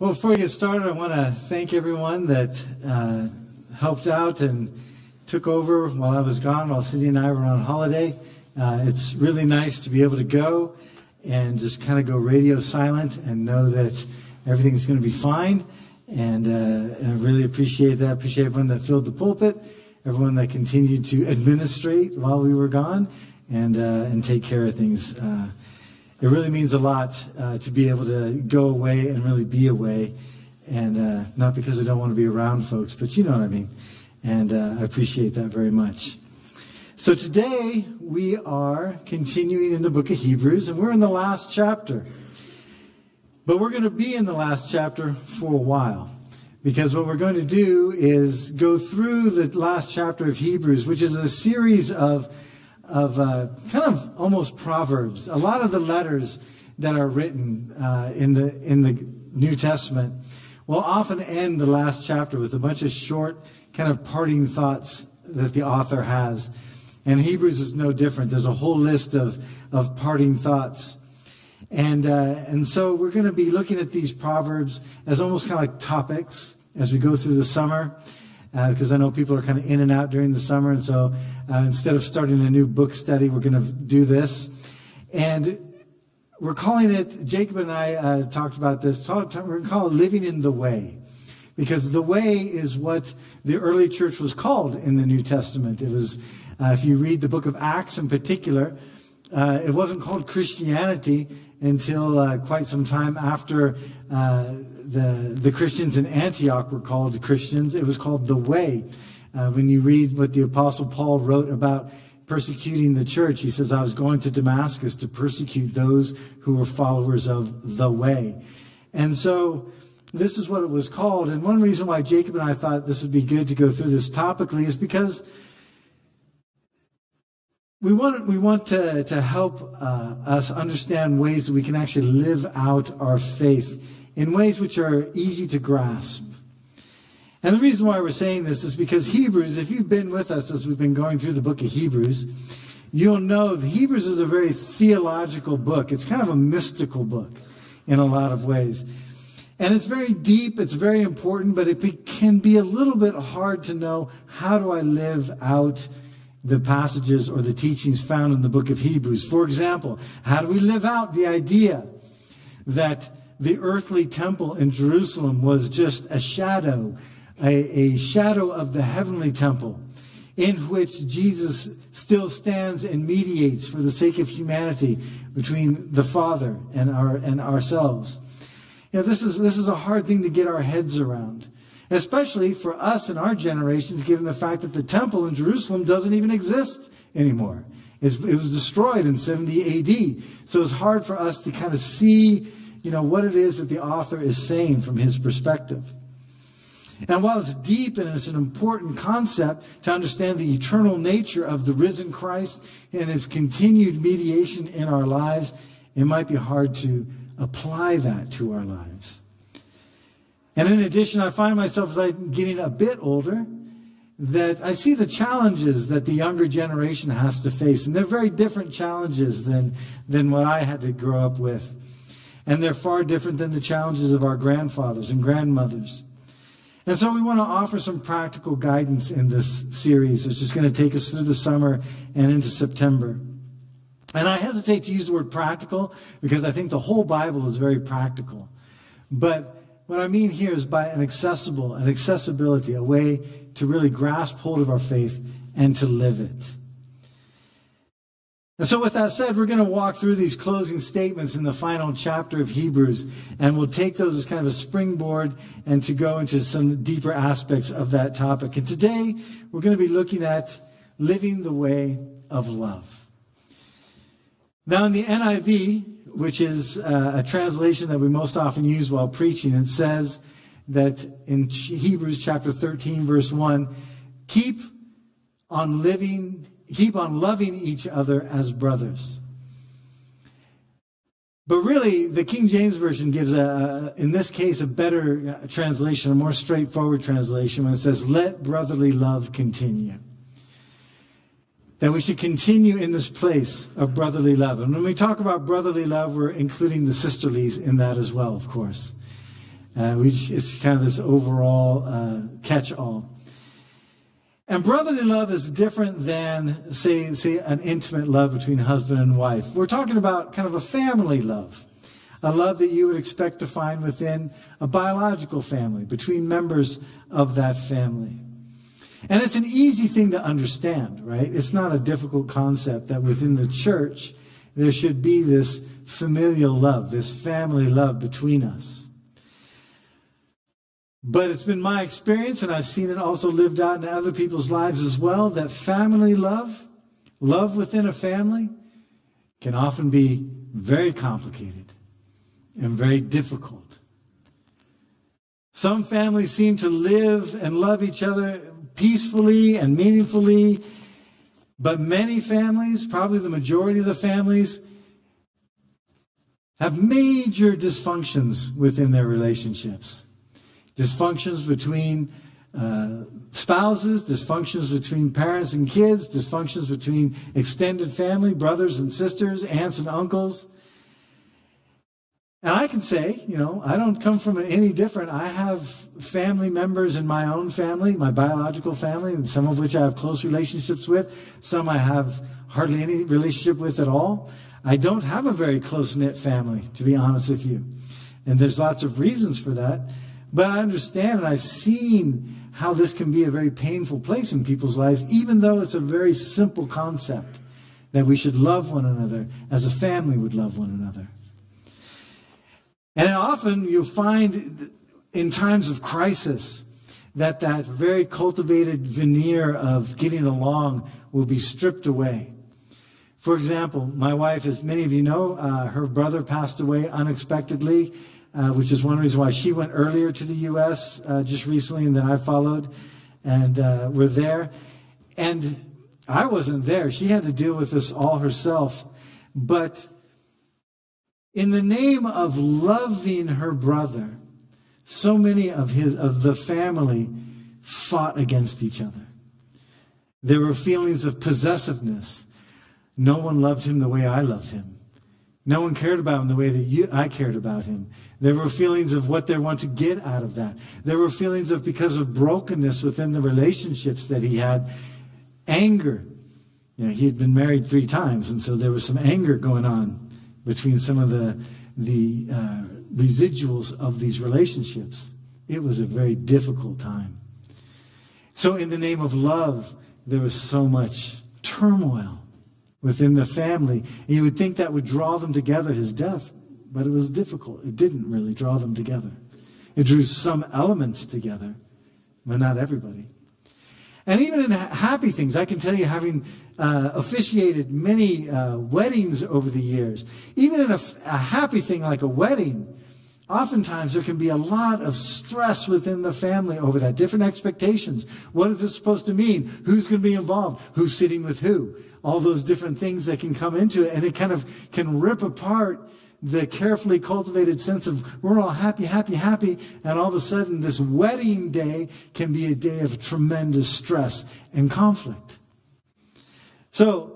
Well, before we get started, I want to thank everyone that helped out and took over while I was gone, while Cindy and I were on holiday. It's really nice to be able to go and just kind of go radio silent and know that everything's going to be fine. And I really appreciate that. Appreciate everyone that filled the pulpit, everyone that continued to administrate while we were gone and take care of things. It really means a lot to be able to go away and really be away. And not because I don't want to be around folks, but you know what I mean. And I appreciate that very much. So today we are continuing in the book of Hebrews, and we're in the last chapter. But we're going to be in the last chapter for a while, because what we're going to do is go through the last chapter of Hebrews, which is a series of kind of almost proverbs. A lot of the letters that are written in the New Testament will often end the last chapter with a bunch of short kind of parting thoughts that the author has. And Hebrews is no different. There's a whole list of parting thoughts. And so we're going to be looking at these proverbs as almost kind of like topics as we go through the summer. Because I know people are kind of in and out during the summer. And so instead of starting a new book study, we're going to do this. And we're calling it, Jacob and I talked about this, we're going to call it Living in the Way. Because the way is what the early church was called in the New Testament. It was, if you read the book of Acts in particular, it wasn't called Christianity until quite some time after the Christians in Antioch were called Christians. It was called the Way. When you read what the Apostle Paul wrote about persecuting the church, he says, I was going to Damascus to persecute those who were followers of the Way. And so this is what it was called. And one reason why Jacob and I thought this would be good to go through this topically is because we want to help us understand ways that we can actually live out our faith in ways which are easy to grasp. And the reason why we're saying this is because Hebrews, if you've been with us as we've been going through the book of Hebrews, you'll know that Hebrews is a very theological book. It's kind of a mystical book in a lot of ways. And it's very deep, it's very important, but it can be a little bit hard to know, how do I live out the passages or the teachings found in the book of Hebrews? For example, how do we live out the idea that the earthly temple in Jerusalem was just a shadow of the heavenly temple, in which Jesus still stands and mediates for the sake of humanity between the Father and ourselves? You know, this is a hard thing to get our heads around, especially for us in our generations, given the fact that the temple in Jerusalem doesn't even exist anymore. It was destroyed in 70 AD. So it's hard for us to kind of see, what it is that the author is saying from his perspective. And while it's deep and it's an important concept to understand the eternal nature of the risen Christ and his continued mediation in our lives, it might be hard to apply that to our lives. And in addition, I find myself, as I'm getting a bit older, that I see the challenges that the younger generation has to face. And they're very different challenges than what I had to grow up with. And they're far different than the challenges of our grandfathers and grandmothers. And so we want to offer some practical guidance in this series. It's just going to take us through the summer and into September. And I hesitate to use the word practical because I think the whole Bible is very practical. But what I mean here is by an accessibility, a way to really grasp hold of our faith and to live it. And so with that said, we're going to walk through these closing statements in the final chapter of Hebrews, and we'll take those as kind of a springboard and to go into some deeper aspects of that topic. And today, we're going to be looking at living the way of love. Now in the NIV, which is a translation that we most often use while preaching, it says that in Hebrews chapter 13, verse 1, keep on loving each other as brothers. But really, the King James Version gives, in this case, a better translation, a more straightforward translation, when it says, let brotherly love continue. That we should continue in this place of brotherly love. And when we talk about brotherly love, we're including the sisterlies in that as well, of course. It's kind of this overall catch-all. And brotherly love is different than, say, an intimate love between husband and wife. We're talking about kind of a family love, a love that you would expect to find within a biological family, between members of that family. And it's an easy thing to understand, right? It's not a difficult concept that within the church there should be this familial love, this family love between us. But it's been my experience, and I've seen it also lived out in other people's lives as well, that family love, love within a family, can often be very complicated and very difficult. Some families seem to live and love each other peacefully and meaningfully, but many families, probably the majority of the families, have major dysfunctions within their relationships. Dysfunctions between spouses, dysfunctions between parents and kids, dysfunctions between extended family, brothers and sisters, aunts and uncles. And I can say, I don't come from any different. I have family members in my own family, my biological family, and some of which I have close relationships with. Some I have hardly any relationship with at all. I don't have a very close-knit family, to be honest with you. And there's lots of reasons for that. But I understand, and I've seen how this can be a very painful place in people's lives, even though it's a very simple concept that we should love one another as a family would love one another. And often you'll find in times of crisis that very cultivated veneer of getting along will be stripped away. For example, my wife, as many of you know, her brother passed away unexpectedly, which is one reason why she went earlier to the U.S. Just recently, and then I followed, and we're there. And I wasn't there. She had to deal with this all herself. But in the name of loving her brother, so many of the family fought against each other. There were feelings of possessiveness. No one loved him the way I loved him. No one cared about him the way that I cared about him. There were feelings of what they want to get out of that. There were feelings of, because of brokenness within the relationships that he had, anger. He had been married 3 times, and so there was some anger going on between some of the residuals of these relationships. It was a very difficult time. So in the name of love, there was so much turmoil within the family. And you would think that would draw them together, his death, but it was difficult. It didn't really draw them together. It drew some elements together, but not everybody. And even in happy things, I can tell you, having officiated many weddings over the years, even in a happy thing like a wedding, oftentimes there can be a lot of stress within the family over that. Different expectations. What is this supposed to mean? Who's going to be involved? Who's sitting with who? All those different things that can come into it. And it kind of can rip apart the carefully cultivated sense of we're all happy, happy, happy. And all of a sudden this wedding day can be a day of tremendous stress and conflict. So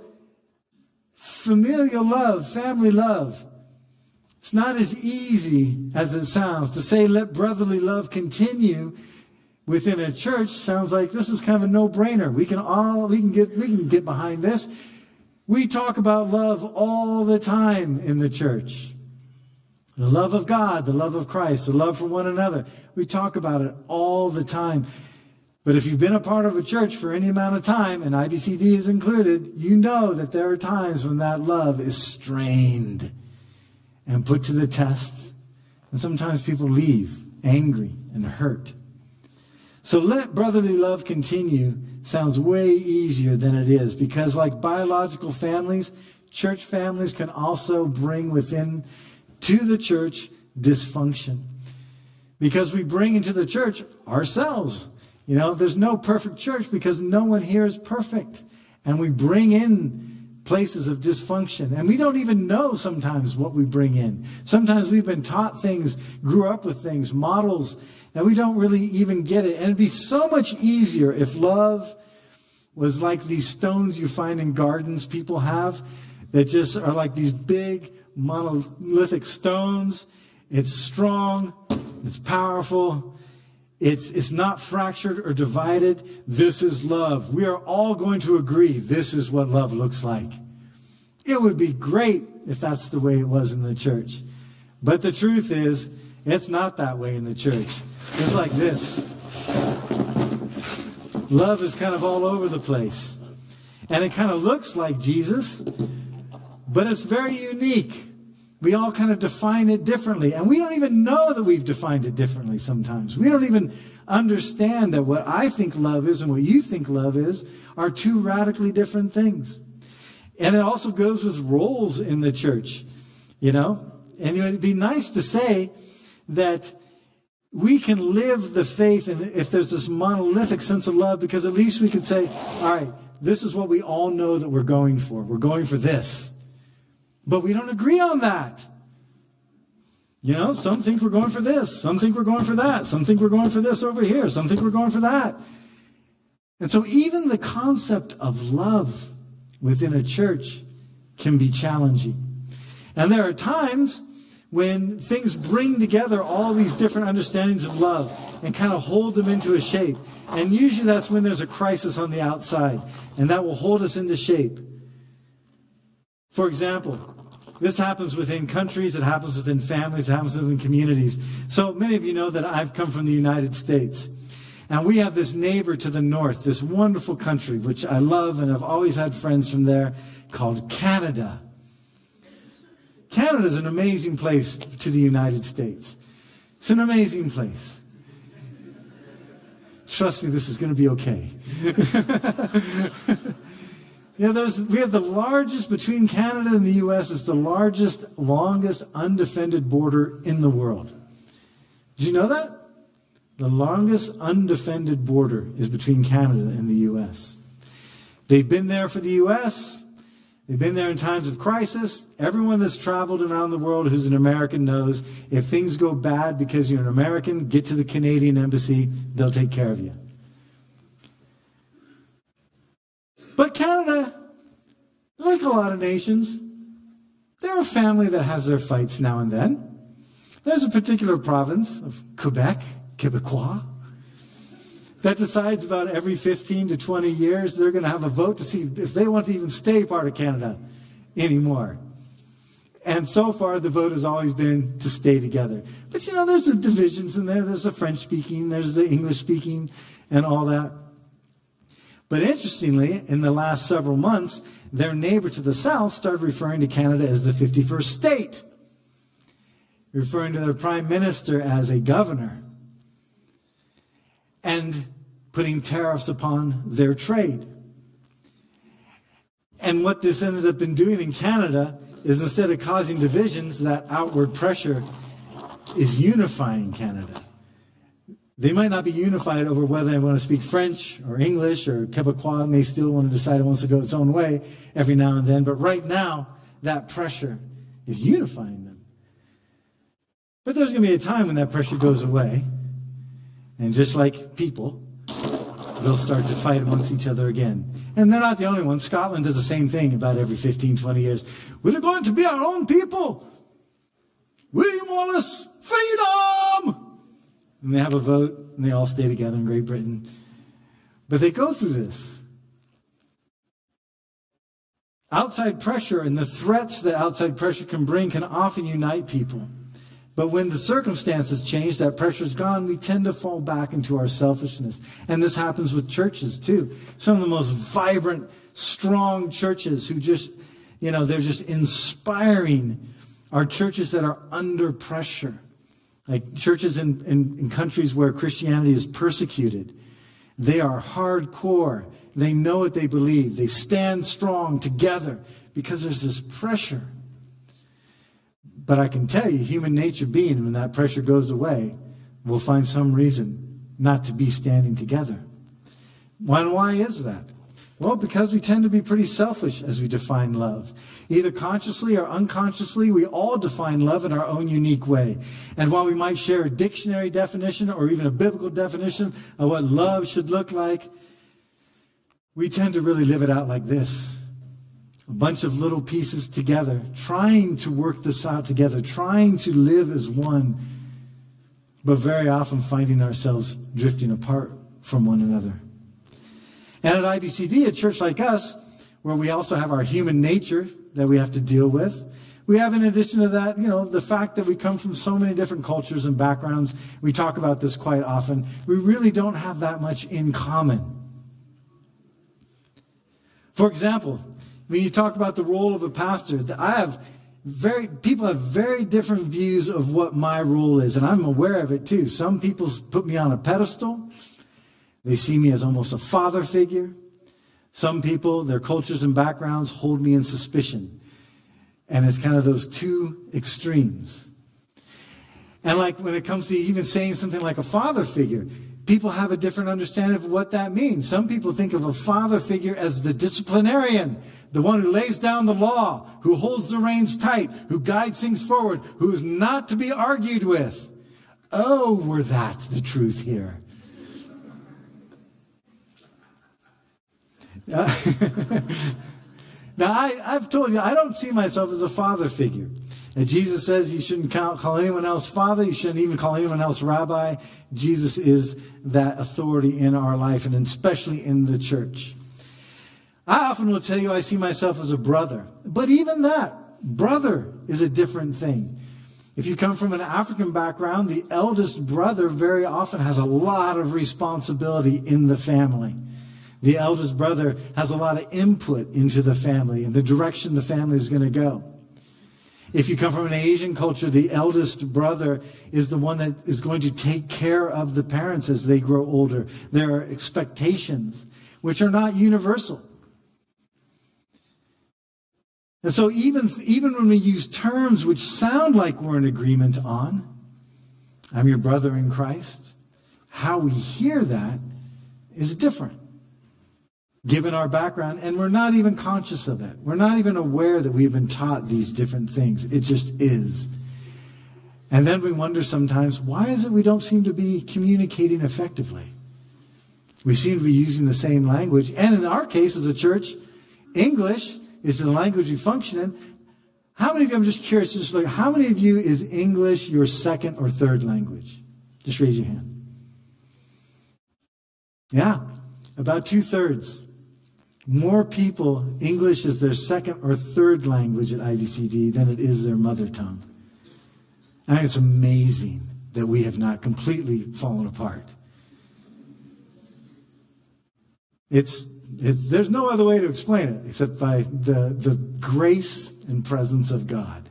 familial love, family love, it's not as easy as it sounds. To say let brotherly love continue within a church sounds like this is kind of a no-brainer. We can get behind this. We talk about love all the time in the church. The love of God, the love of Christ, the love for one another. We talk about it all the time. But if you've been a part of a church for any amount of time, and IBCD is included, you know that there are times when that love is strained and put to the test. And sometimes people leave angry and hurt. So let brotherly love continue sounds way easier than it is, because like biological families, church families can also bring within to the church dysfunction. Because we bring into the church ourselves. There's no perfect church because no one here is perfect. And we bring in places of dysfunction. And we don't even know sometimes what we bring in. Sometimes we've been taught things, grew up with things, models, and we don't really even get it. And it'd be so much easier if love was like these stones you find in gardens people have that just are like these big monolithic stones. It's strong. It's powerful. It's not fractured or divided. This is love. We are all going to agree this is what love looks like. It would be great if that's the way it was in the church. But the truth is, it's not that way in the church. It's like this. Love is kind of all over the place. And it kind of looks like Jesus, but it's very unique. We all kind of define it differently. And we don't even know that we've defined it differently sometimes. We don't even understand that what I think love is and what you think love is are two radically different things. And it also goes with roles in the church, you know. And it would be nice to say that we can live the faith, and if there's this monolithic sense of love, because at least we could say, all right, this is what we all know that we're going for. We're going for this. But we don't agree on that. You know, some think we're going for this. Some think we're going for that. Some think we're going for this over here. Some think we're going for that. And so even the concept of love within a church can be challenging. And there are times when things bring together all these different understandings of love and kind of hold them into a shape. And usually that's when there's a crisis on the outside, and that will hold us into shape. For example, this happens within countries, it happens within families, it happens within communities. So many of you know that I've come from the United States. And we have this neighbor to the north, this wonderful country, which I love, and I've always had friends from there, called Canada. Canada is an amazing place to the United States. It's an amazing place. Trust me, this is going to be okay. You know, we have the largest, between Canada and the U.S., it's the largest, longest undefended border in the world. Did you know that? The longest undefended border is between Canada and the U.S. They've been there for the U.S., they've been there in times of crisis. Everyone that's traveled around the world who's an American knows if things go bad because you're an American, get to the Canadian embassy, they'll take care of you. But Canada, like a lot of nations, they're a family that has their fights now and then. There's a particular province of Quebec, Quebecois, that decides about every 15 to 20 years they're going to have a vote to see if they want to even stay part of Canada anymore. And so far, the vote has always been to stay together. But, you know, there's the divisions in there. There's the French-speaking, there's the English-speaking, and all that. But interestingly, in the last several months, their neighbor to the south started referring to Canada as the 51st state, referring to their prime minister as a governor, and putting tariffs upon their trade. And what this ended up in doing in Canada is, instead of causing divisions, that outward pressure is unifying Canada. They might not be unified over whether they want to speak French or English, or Quebecois may still want to decide it wants to go its own way every now and then. But right now, that pressure is unifying them. But there's going to be a time when that pressure goes away. And just like people, they'll start to fight amongst each other again. And they're not the only ones. Scotland does the same thing about every 15, 20 years. We're going to be our own people. William Wallace, freedom! And they have a vote, and they all stay together in Great Britain. But they go through this. Outside pressure and the threats that outside pressure can bring can often unite people. But when the circumstances change, that pressure's gone, we tend to fall back into our selfishness. And this happens with churches too. Some of the most vibrant, strong churches who just, you know, they're just inspiring, are churches that are under pressure. Like churches in countries where Christianity is persecuted. They are hardcore. They know what they believe. They stand strong together because there's this pressure. But I can tell you, human nature being, when that pressure goes away, we'll find some reason not to be standing together. Why is that? Well, because we tend to be pretty selfish as we define love. Either consciously or unconsciously, we all define love in our own unique way. And while we might share a dictionary definition or even a biblical definition of what love should look like, we tend to really live it out like this. A bunch of little pieces together, trying to work this out together, trying to live as one, but very often finding ourselves drifting apart from one another. And at IBCD, a church like us, where we also have our human nature that we have to deal with, we have, in addition to that, the fact that we come from so many different cultures and backgrounds. We talk about this quite often. We really don't have that much in common. For example, when you talk about the role of a pastor, people have very different views of what my role is, and I'm aware of it too. Some people put me on a pedestal. They see me as almost a father figure. Some people, their cultures and backgrounds, hold me in suspicion. And it's kind of those two extremes. And like when it comes to even saying something like a father figure, people have a different understanding of what that means. Some people think of a father figure as the disciplinarian, the one who lays down the law, who holds the reins tight, who guides things forward, who is not to be argued with. Oh, were that the truth here? Now, I've told you, I don't see myself as a father figure. And Jesus says you shouldn't call anyone else father. You shouldn't even call anyone else rabbi. Jesus is that authority in our life, and especially in the church. I often will tell you I see myself as a brother. But even that, brother is a different thing. If you come from an African background, the eldest brother very often has a lot of responsibility in the family. The eldest brother has a lot of input into the family and the direction the family is going to go. If you come from an Asian culture, the eldest brother is the one that is going to take care of the parents as they grow older. There are expectations which are not universal. And so even when we use terms which sound like we're in agreement on, I'm your brother in Christ, how we hear that is different, given our background, and we're not even conscious of it. We're not even aware that we've been taught these different things. It just is. And then we wonder sometimes, why is it we don't seem to be communicating effectively? We seem to be using the same language. And in our case as a church, English is the language we function in. How many of you, I'm just curious, just like, how many of you is English your second or third language? Just raise your hand. Yeah, about 2/3. More people, English is their second or third language at IBCD than it is their mother tongue. I think it's amazing that we have not completely fallen apart. There's no other way to explain it except by the grace and presence of God.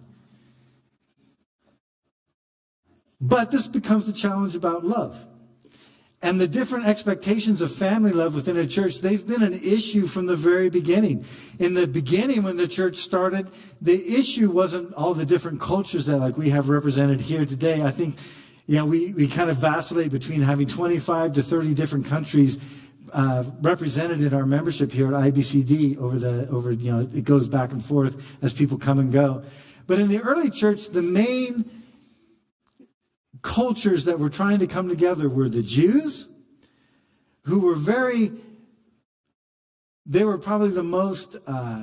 But this becomes the challenge about love. And the different expectations of family love within a church, they've been an issue from the very beginning. In the beginning, when the church started, the issue wasn't all the different cultures that like we have represented here today. I think, we kind of vacillate between having 25 to 30 different countries represented in our membership here at IBCD it goes back and forth as people come and go. But in the early church, the main cultures that were trying to come together were the Jews, who were they were probably the most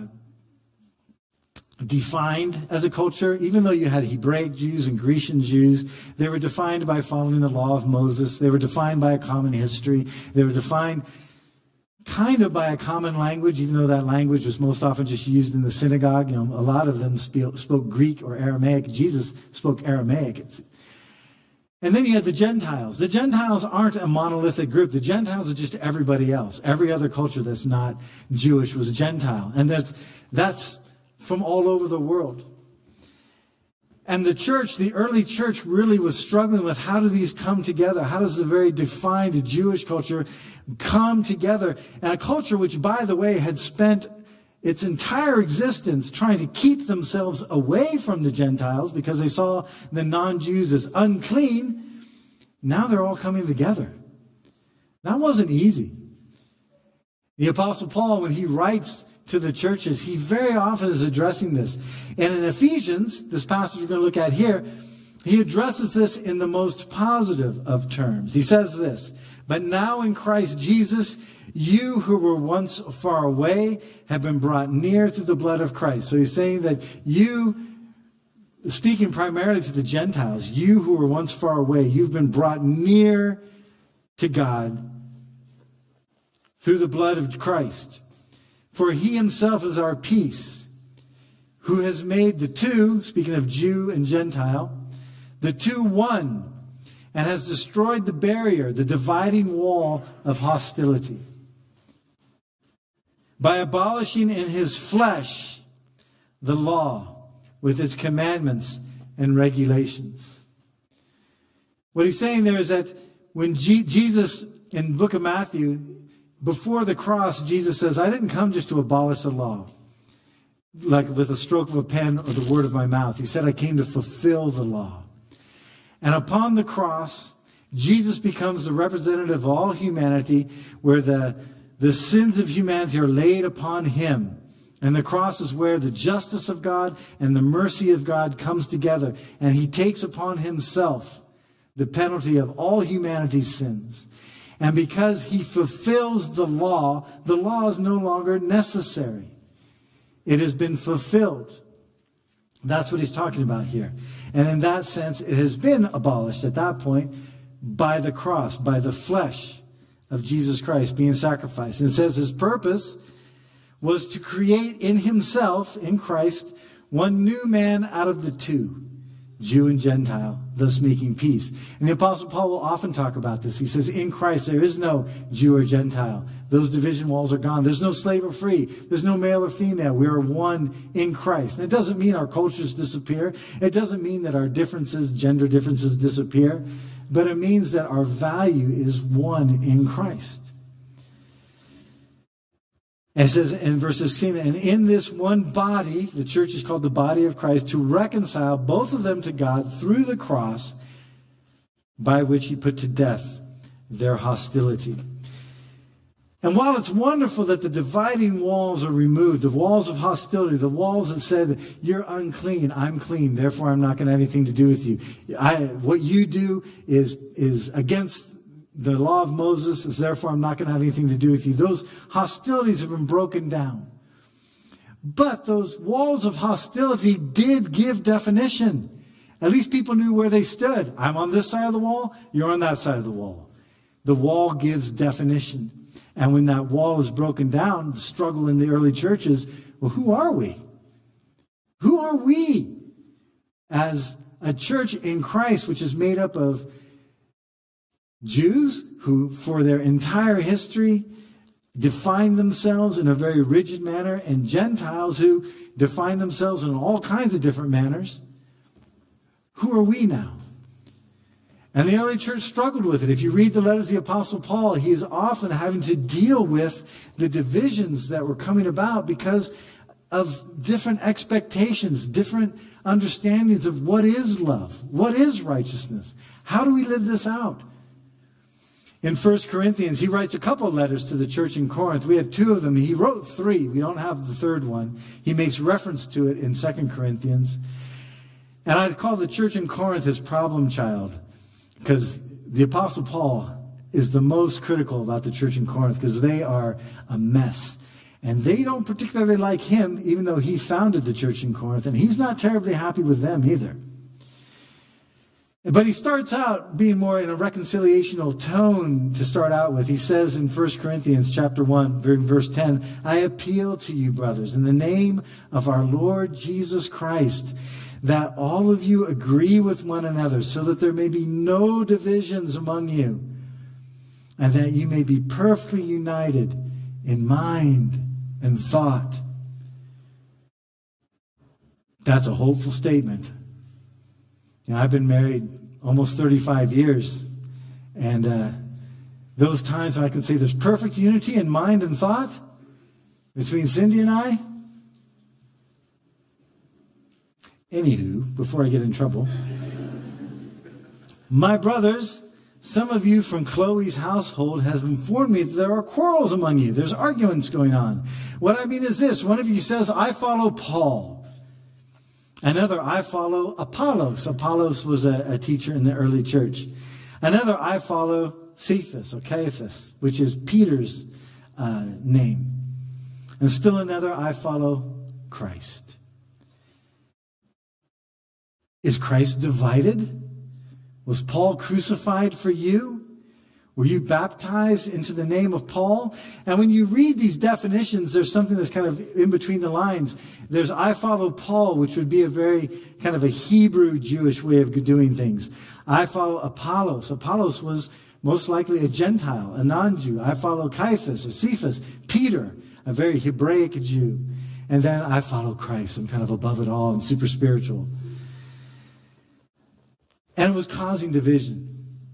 defined as a culture. Even though you had Hebraic Jews and Grecian Jews, they were defined by following the law of Moses. They were defined by a common history. They were defined kind of by a common language, even though that language was most often just used in the synagogue. A lot of them spoke Greek or Aramaic. Jesus spoke Aramaic. And then you had the Gentiles. The Gentiles aren't a monolithic group. The Gentiles are just everybody else. Every other culture that's not Jewish was a Gentile. And that's from all over the world. And the early church really was struggling with how do these come together? How does the very defined Jewish culture come together? And a culture which, by the way, had spent its entire existence trying to keep themselves away from the Gentiles because they saw the non-Jews as unclean. Now they're all coming together. That wasn't easy. The Apostle Paul, when he writes to the churches, he very often is addressing this. And in Ephesians, this passage we're going to look at here, he addresses this in the most positive of terms. He says this, "But now in Christ Jesus, you who were once far away have been brought near through the blood of Christ." So he's saying that you speaking primarily to the Gentiles, you who were once far away, you've been brought near to God through the blood of Christ. For he himself is our peace, who has made the two, speaking of Jew and Gentile, the two one, and has destroyed the barrier, the dividing wall of hostility, by abolishing in his flesh the law with its commandments and regulations. What he's saying there is that when Jesus, in the book of Matthew, before the cross, Jesus says, I didn't come just to abolish the law, like with a stroke of a pen or the word of my mouth. He said, I came to fulfill the law. And upon the cross, Jesus becomes the representative of all humanity, where the sins of humanity are laid upon him. And the cross is where the justice of God and the mercy of God comes together. And he takes upon himself the penalty of all humanity's sins. And because he fulfills the law is no longer necessary. It has been fulfilled. That's what he's talking about here. And in that sense, it has been abolished at that point by the cross, by the flesh of Jesus Christ being sacrificed. And it says his purpose was to create in himself, in Christ, one new man out of the two, Jew and Gentile, thus making peace. And the Apostle Paul will often talk about this. He says, in Christ there is no Jew or Gentile. Those division walls are gone. There's no slave or free. There's no male or female. We are one in Christ. And it doesn't mean our cultures disappear. It doesn't mean that our differences, gender differences, disappear. But it means that our value is one in Christ. And it says in verse 16, and in this one body, the church is called the body of Christ, to reconcile both of them to God through the cross, by which he put to death their hostility. And while it's wonderful that the dividing walls are removed, the walls of hostility, the walls that said, you're unclean, I'm clean, therefore I'm not going to have anything to do with you. What you do is against the law of Moses, is therefore I'm not going to have anything to do with you. Those hostilities have been broken down. But those walls of hostility did give definition. At least people knew where they stood. I'm on this side of the wall, you're on that side of the wall. The wall gives definition. And when that wall is broken down, the struggle in the early churches, well, who are we? Who are we as a church in Christ, which is made up of Jews who, for their entire history, define themselves in a very rigid manner, and Gentiles who define themselves in all kinds of different manners? Who are we now? And the early church struggled with it. If you read the letters of the Apostle Paul, he is often having to deal with the divisions that were coming about because of different expectations, different understandings of what is love, what is righteousness. How do we live this out? In 1 Corinthians, he writes a couple of letters to the church in Corinth. We have two of them. He wrote three. We don't have the third one. He makes reference to it in 2 Corinthians. And I'd call the church in Corinth his problem child, because the Apostle Paul is the most critical about the church in Corinth, because they are a mess. And they don't particularly like him, even though he founded the church in Corinth. And he's not terribly happy with them either. But he starts out being more in a reconciliational tone to start out with. He says in 1 Corinthians chapter 1, verse 10, I appeal to you, brothers, in the name of our Lord Jesus Christ, that all of you agree with one another, so that there may be no divisions among you, and that you may be perfectly united in mind and thought. That's a hopeful statement. You know, I've been married almost 35 years, and those times when I can say there's perfect unity in mind and thought between Cindy and I. Anywho, before I get in trouble, my brothers, some of you from Chloe's household have informed me that there are quarrels among you. There's arguments going on. What I mean is this. One of you says, I follow Paul. Another, I follow Apollos. Apollos was a teacher in the early church. Another, I follow Cephas or Caiaphas, which is Peter's name. And still another, I follow Christ. Is Christ divided? Was Paul crucified for you? Were you baptized into the name of Paul? And when you read these definitions, there's something that's kind of in between the lines. There's I follow Paul, which would be a very kind of a Hebrew Jewish way of doing things. I follow Apollos. Apollos was most likely a Gentile, a non-Jew. I follow Caiaphas or Cephas, Peter, a very Hebraic Jew. And then I follow Christ. I'm kind of above it all and super spiritual. And it was causing division.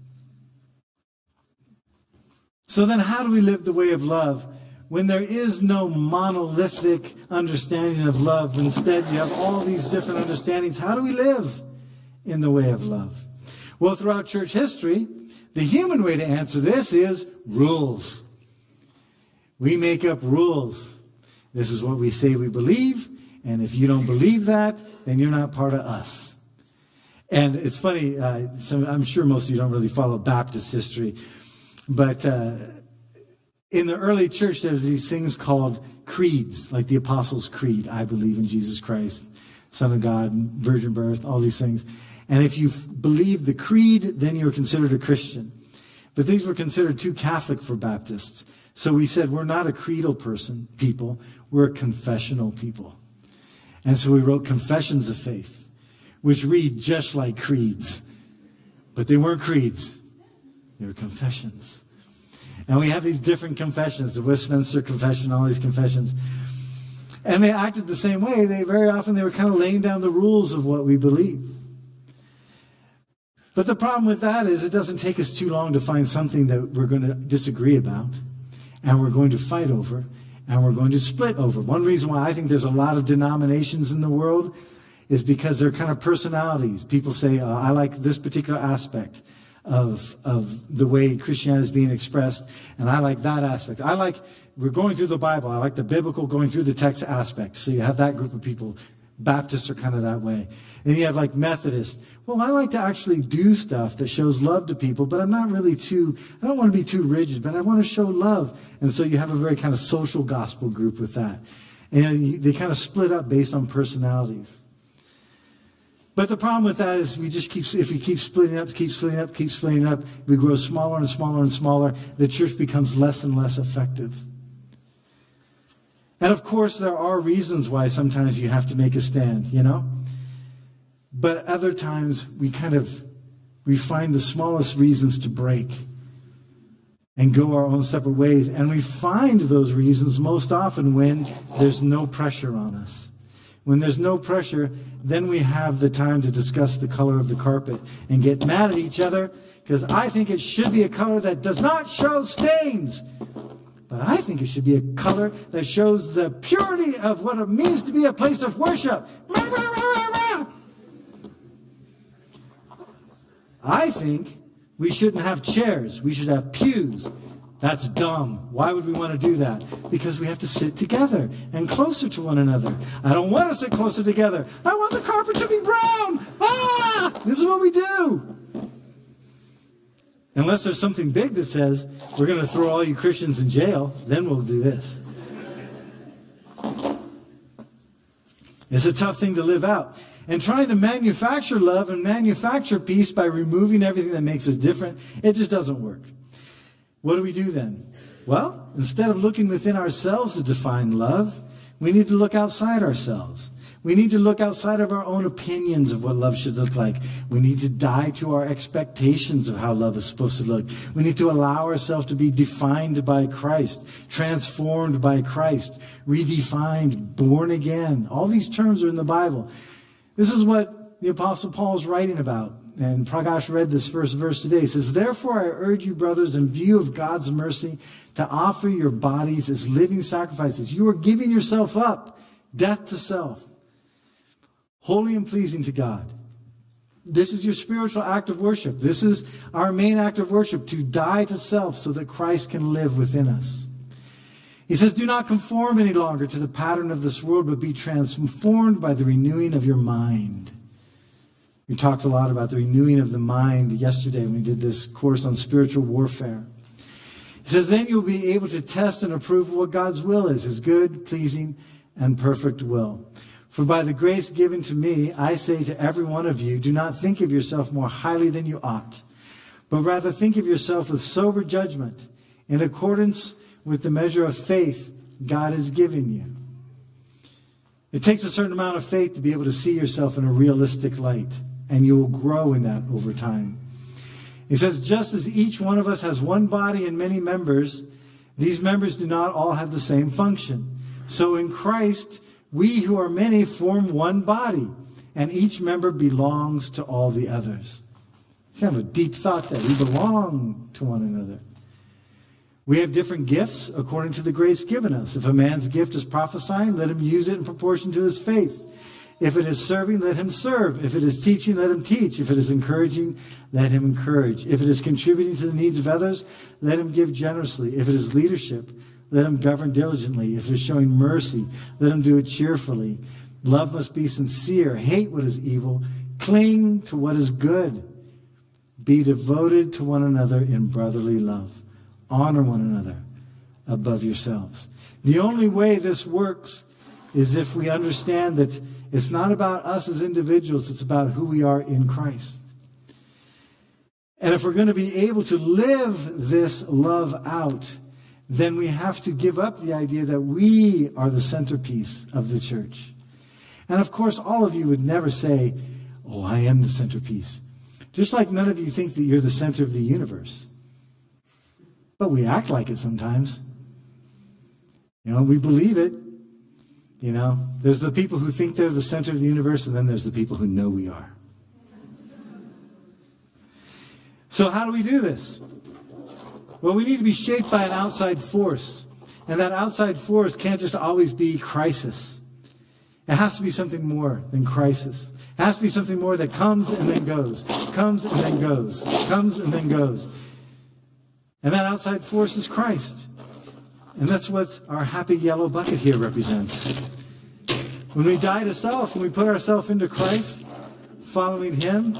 So then how do we live the way of love when there is no monolithic understanding of love? Instead, you have all these different understandings. How do we live in the way of love? Well, throughout church history, the human way to answer this is rules. We make up rules. This is what we say we believe, and if you don't believe that, then you're not part of us. And it's funny, so I'm sure most of you don't really follow Baptist history, but in the early church, there's these things called creeds, like the Apostles' Creed. I believe in Jesus Christ, Son of God, virgin birth, all these things. And if you believe the creed, then you're considered a Christian. But these were considered too Catholic for Baptists. So we said, we're not a creedal people. We're a confessional people. And so we wrote confessions of faith, which read just like creeds. But they weren't creeds. They were confessions. And we have these different confessions, the Westminster Confession, all these confessions. And they acted the same way. Very often they were kind of laying down the rules of what we believe. But the problem with that is it doesn't take us too long to find something that we're going to disagree about, and we're going to fight over, and we're going to split over. One reason why I think there's a lot of denominations in the world is because they're kind of personalities. People say, I like this particular aspect of the way Christianity is being expressed, and I like that aspect. We're going through the Bible. I like the biblical going through the text aspect. So you have that group of people. Baptists are kind of that way. And you have like Methodists. Well, I like to actually do stuff that shows love to people, but I'm not really I don't want to be too rigid, but I want to show love. And so you have a very kind of social gospel group with that. And they kind of split up based on personalities. But the problem with that is if we keep splitting up, we grow smaller and smaller and smaller. The church becomes less and less effective. And of course, there are reasons why sometimes you have to make a stand, But other times we find the smallest reasons to break and go our own separate ways. And we find those reasons most often when there's no pressure on us. When there's no pressure, then we have the time to discuss the color of the carpet and get mad at each other because I think it should be a color that does not show stains. But I think it should be a color that shows the purity of what it means to be a place of worship. I think we shouldn't have chairs. We should have pews. That's dumb. Why would we want to do that? Because we have to sit together and closer to one another. I don't want to sit closer together. I want the carpet to be brown. This is what we do. Unless there's something big that says, we're going to throw all you Christians in jail, then we'll do this. It's a tough thing to live out. And trying to manufacture love and manufacture peace by removing everything that makes us different, it just doesn't work. What do we do then? Well, instead of looking within ourselves to define love, we need to look outside ourselves. We need to look outside of our own opinions of what love should look like. We need to die to our expectations of how love is supposed to look. We need to allow ourselves to be defined by Christ, transformed by Christ, redefined, born again. All these terms are in the Bible. This is what the Apostle Paul is writing about. And Prakash read this first verse today. He says, "Therefore I urge you, brothers, in view of God's mercy, to offer your bodies as living sacrifices." You are giving yourself up, death to self, holy and pleasing to God. This is your spiritual act of worship. This is our main act of worship, to die to self so that Christ can live within us. He says, "Do not conform any longer to the pattern of this world, but be transformed by the renewing of your mind." We talked a lot about the renewing of the mind yesterday when we did this course on spiritual warfare. He says, "Then you'll be able to test and approve what God's will is, his good, pleasing, and perfect will." For by the grace given to me, I say to every one of you, do not think of yourself more highly than you ought, but rather think of yourself with sober judgment, in accordance with the measure of faith God has given you. It takes a certain amount of faith to be able to see yourself in a realistic light, and you will grow in that over time. He says, just as each one of us has one body and many members, these members do not all have the same function. So in Christ, we who are many form one body, and each member belongs to all the others. It's kind of a deep thought there. We belong to one another. We have different gifts according to the grace given us. If a man's gift is prophesying, let him use it in proportion to his faith. If it is serving, let him serve. If it is teaching, let him teach. If it is encouraging, let him encourage. If it is contributing to the needs of others, let him give generously. If it is leadership, let him govern diligently. If it is showing mercy, let him do it cheerfully. Love must be sincere. Hate what is evil. Cling to what is good. Be devoted to one another in brotherly love. Honor one another above yourselves. The only way this works is if we understand that it's not about us as individuals, it's about who we are in Christ. And if we're going to be able to live this love out, then we have to give up the idea that we are the centerpiece of the church. And of course, all of you would never say, oh, I am the centerpiece. Just like none of you think that you're the center of the universe. But we act like it sometimes. We believe it. There's the people who think they're the center of the universe, and then there's the people who know we are. So how do we do this? Well, we need to be shaped by an outside force. And that outside force can't just always be crisis. It has to be something more than crisis. It has to be something more that comes and then goes. Comes and then goes. Comes and then goes. And that outside force is Christ. And that's what our happy yellow bucket here represents. When we die to self and we put ourselves into Christ, following Him,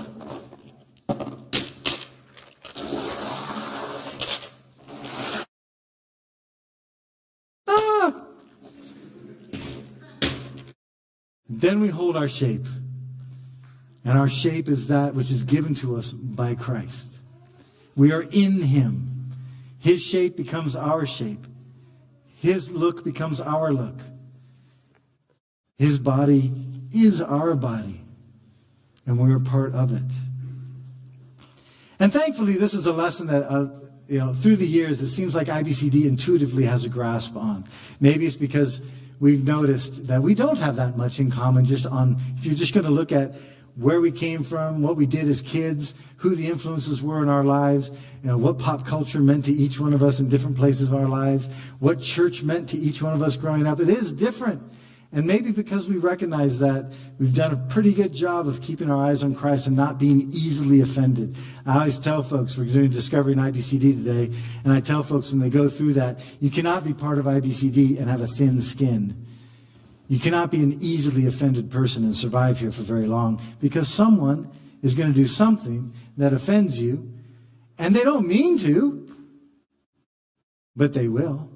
then we hold our shape. And our shape is that which is given to us by Christ. We are in Him. His shape becomes our shape. His look becomes our look. His body is our body. And we're a part of it. And thankfully, this is a lesson that, through the years, it seems like IBCD intuitively has a grasp on. Maybe it's because we've noticed that we don't have that much in common if you're just going to look at where we came from, what we did as kids, who the influences were in our lives, what pop culture meant to each one of us in different places of our lives, what church meant to each one of us growing up. It is different. And maybe because we recognize that, we've done a pretty good job of keeping our eyes on Christ and not being easily offended. I always tell folks, we're doing Discovery in IBCD today, and I tell folks when they go through that, you cannot be part of IBCD and have a thin skin. You cannot be an easily offended person and survive here for very long, because someone is going to do something that offends you, and they don't mean to, but they will.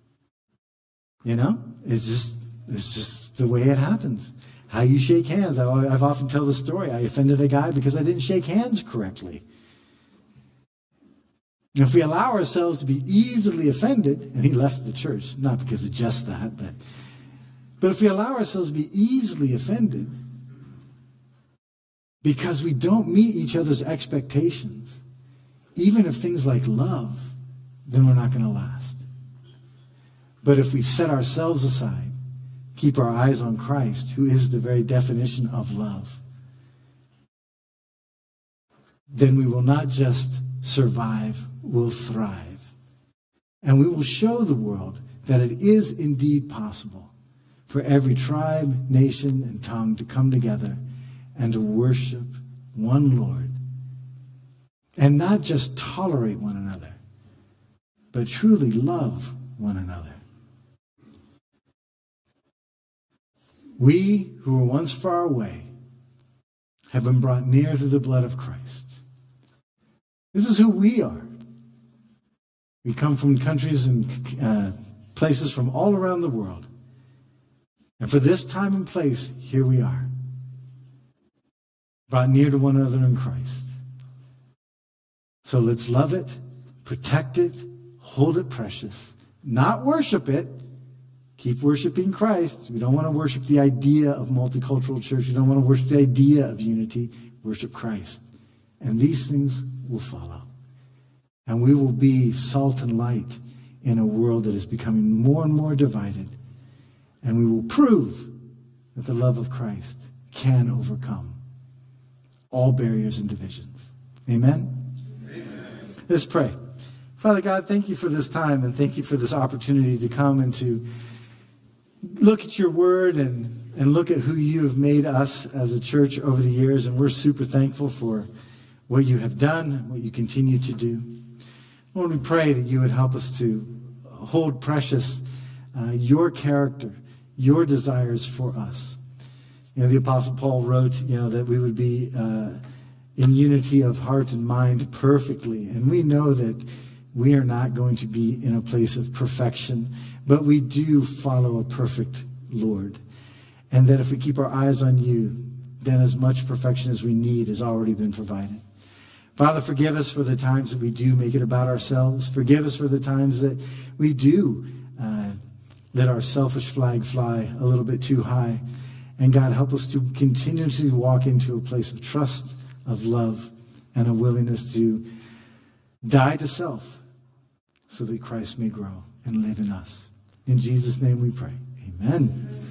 It's just the way it happens. How you shake hands. I've often tell the story. I offended a guy because I didn't shake hands correctly. If we allow ourselves to be easily offended, and he left the church, not because of just that, but if we allow ourselves to be easily offended because we don't meet each other's expectations, even of things like love, then we're not going to last. But if we set ourselves aside, keep our eyes on Christ, who is the very definition of love, then we will not just survive, we'll thrive. And we will show the world that it is indeed possible for every tribe, nation, and tongue to come together and to worship one Lord. And not just tolerate one another, but truly love one another. We who were once far away have been brought near through the blood of Christ. This is who we are. We come from countries and places from all around the world. And for this time and place, here we are, brought near to one another in Christ. So let's love it, protect it, hold it precious, not worship it. Keep worshiping Christ. We don't want to worship the idea of multicultural church. We don't want to worship the idea of unity. Worship Christ. And these things will follow. And we will be salt and light in a world that is becoming more and more divided. And we will prove that the love of Christ can overcome all barriers and divisions. Amen? Amen. Let's pray. Father God, thank you for this time, and thank you for this opportunity to come and to look at your word and look at who you have made us as a church over the years. And we're super thankful for what you have done, what you continue to do. Lord, we pray that you would help us to hold precious your character, your desires for us. The Apostle Paul wrote, that we would be in unity of heart and mind perfectly. And we know that we are not going to be in a place of perfection, but we do follow a perfect Lord. And that if we keep our eyes on you, then as much perfection as we need has already been provided. Father, forgive us for the times that we do make it about ourselves. Forgive us for the times that we do let our selfish flag fly a little bit too high. And God, help us to continuously walk into a place of trust, of love, and a willingness to die to self so that Christ may grow and live in us. In Jesus' name we pray. Amen.